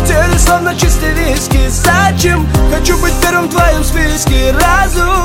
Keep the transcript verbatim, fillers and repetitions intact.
теле словно чистый виски. Зачем? Хочу быть первым в твоем списке. Разум